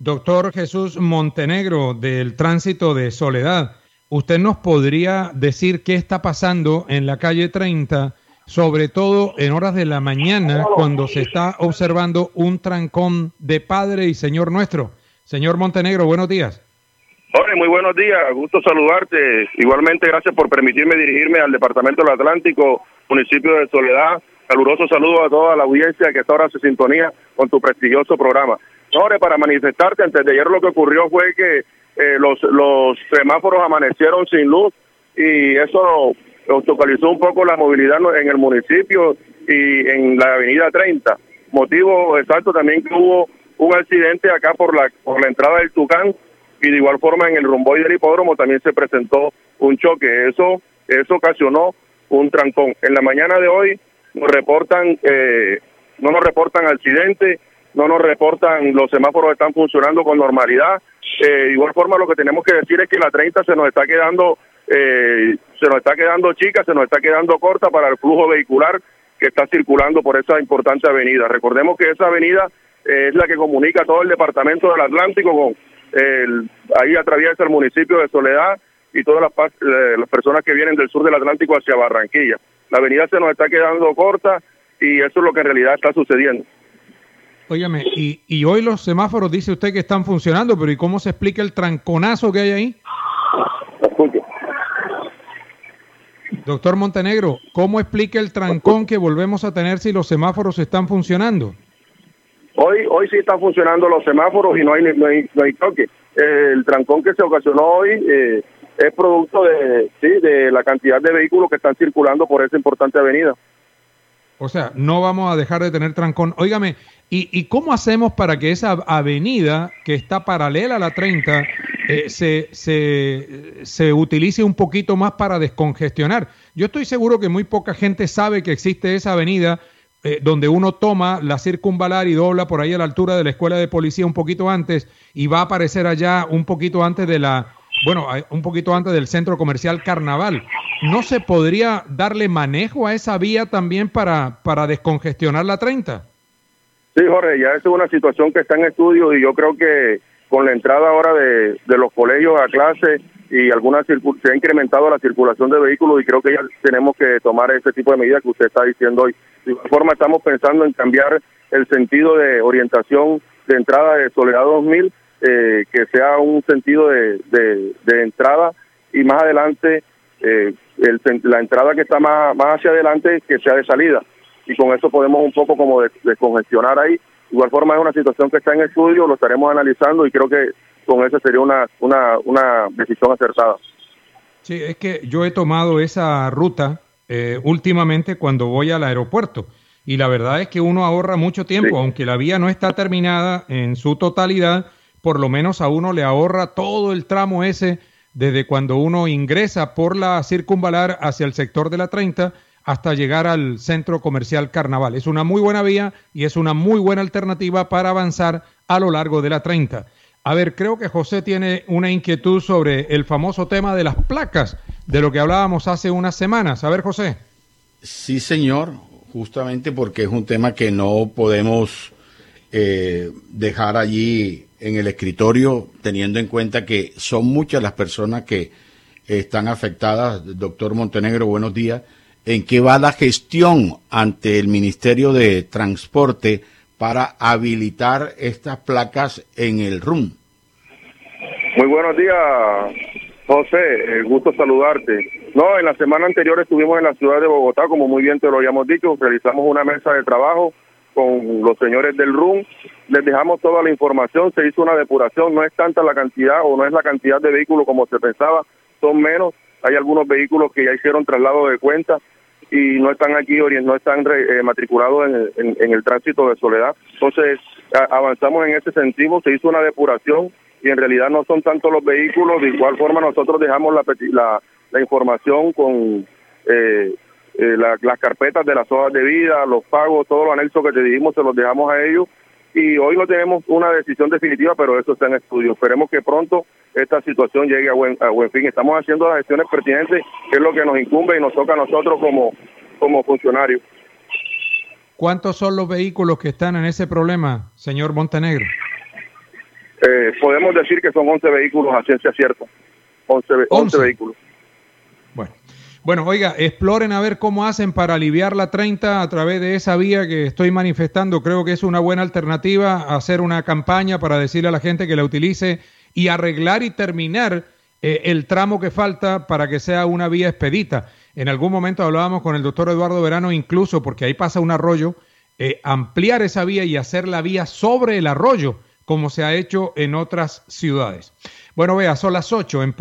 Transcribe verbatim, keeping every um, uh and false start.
Doctor Jesús Montenegro, del Tránsito de Soledad, ¿usted nos podría decir qué está pasando en la calle treinta, sobre todo en horas de la mañana, cuando se está observando un trancón de Padre y Señor Nuestro? Señor Montenegro, buenos días. Jorge, muy buenos días, gusto saludarte. Igualmente, gracias por permitirme dirigirme al Departamento del Atlántico, municipio de Soledad. Caluroso saludo a toda la audiencia que está ahora se sintonía con tu prestigioso programa. Jorge, para manifestarte, antes de ayer lo que ocurrió fue que eh, los, los semáforos amanecieron sin luz y eso obstaculizó un poco la movilidad en el municipio y en la avenida treinta. Motivo exacto también que hubo un accidente acá por la, por la entrada del Tucán, y de igual forma en el romboide del hipódromo también se presentó un choque. Eso, eso ocasionó un trancón. En la mañana de hoy nos reportan, eh, no nos reportan accidentes, no nos reportan, los semáforos están funcionando con normalidad. Eh, de igual forma lo que tenemos que decir es que la treinta se nos está quedando, eh, se nos está quedando chica, se nos está quedando corta para el flujo vehicular que está circulando por esa importante avenida. Recordemos que esa avenida eh, es la que comunica todo el departamento del Atlántico con el, ahí atraviesa el municipio de Soledad y todas las, eh, las personas que vienen del sur del Atlántico hacia Barranquilla. La avenida se nos está quedando corta y eso es lo que en realidad está sucediendo. Óigame, y, y hoy los semáforos dice usted que están funcionando, pero ¿y cómo se explica el tranconazo que hay ahí? Escuche. Doctor Montenegro, ¿cómo explica el trancón que volvemos a tener si los semáforos están funcionando? Hoy hoy sí están funcionando los semáforos y no hay no hay, no hay toque. Eh, el trancón que se ocasionó hoy eh, es producto de sí de la cantidad de vehículos que están circulando por esa importante avenida. O sea, no vamos a dejar de tener trancón. Óigame, ¿y, y cómo hacemos para que esa avenida que está paralela a la treinta eh, se, se, se utilice un poquito más para descongestionar? Yo estoy seguro que muy poca gente sabe que existe esa avenida eh, donde uno toma la circunvalar y dobla por ahí a la altura de la escuela de policía un poquito antes y va a aparecer allá un poquito antes de la... Bueno, un poquito antes del centro comercial Carnaval. ¿No se podría darle manejo a esa vía también para, para descongestionar la treinta? Sí, Jorge, ya es una situación que está en estudio y yo creo que con la entrada ahora de, de los colegios a clase y alguna se ha incrementado la circulación de vehículos y creo que ya tenemos que tomar ese tipo de medidas que usted está diciendo hoy. De igual forma estamos pensando en cambiar el sentido de orientación de entrada de Soledad dos mil, Eh, que sea un sentido de, de, de entrada y más adelante eh, el, la entrada que está más, más hacia adelante que sea de salida y con eso podemos un poco como descongestionar ahí. De igual forma es una situación que está en estudio, lo estaremos analizando y creo que con eso sería una, una, una decisión acertada. Sí, es que yo he tomado esa ruta eh, últimamente cuando voy al aeropuerto y la verdad es que uno ahorra mucho tiempo, sí. Aunque la vía no está terminada en su totalidad, por lo menos a uno le ahorra todo el tramo ese desde cuando uno ingresa por la circunvalar hacia el sector de la treinta hasta llegar al centro comercial Carnaval. Es una muy buena vía y es una muy buena alternativa para avanzar a lo largo de la treinta. A ver, creo que José tiene una inquietud sobre el famoso tema de las placas, de lo que hablábamos hace unas semanas. A ver, José. Sí, señor, justamente porque es un tema que no podemos eh, dejar allí en el escritorio, teniendo en cuenta que son muchas las personas que están afectadas. Doctor Montenegro, buenos días. ¿En qué va la gestión ante el Ministerio de Transporte para habilitar estas placas en el R U M? Muy buenos días, José. Eh, gusto saludarte. No, en la semana anterior estuvimos en la ciudad de Bogotá, como muy bien te lo habíamos dicho, realizamos una mesa de trabajo con los señores del R U M, les dejamos toda la información, se hizo una depuración, no es tanta la cantidad o no es la cantidad de vehículos como se pensaba, son menos, hay algunos vehículos que ya hicieron traslado de cuenta y no están aquí, no están eh, matriculados en el, en, en el tránsito de Soledad. Entonces a, avanzamos en ese sentido, se hizo una depuración y en realidad no son tantos los vehículos. De igual forma nosotros dejamos la, la, la información con eh, eh, la, las carpetas de las hojas de vida, los pagos, todos los anexos que te dijimos se los dejamos a ellos y hoy no tenemos una decisión definitiva, pero eso está en estudio. Esperemos que pronto esta situación llegue a buen, a buen fin. Estamos haciendo las gestiones pertinentes, que es lo que nos incumbe y nos toca a nosotros como, como funcionarios. ¿Cuántos son los vehículos que están en ese problema, señor Montenegro? Eh, podemos decir que son once vehículos a ciencia cierta. once, once vehículos. Bueno. Bueno, oiga, exploren a ver cómo hacen para aliviar la treinta a través de esa vía que estoy manifestando. Creo que es una buena alternativa hacer una campaña para decirle a la gente que la utilice y arreglar y terminar eh, el tramo que falta para que sea una vía expedita. En algún momento hablábamos con el doctor Eduardo Verano, incluso porque ahí pasa un arroyo, eh, ampliar esa vía y hacer la vía sobre el arroyo, como se ha hecho en otras ciudades. Bueno, vea, son las ocho en punto.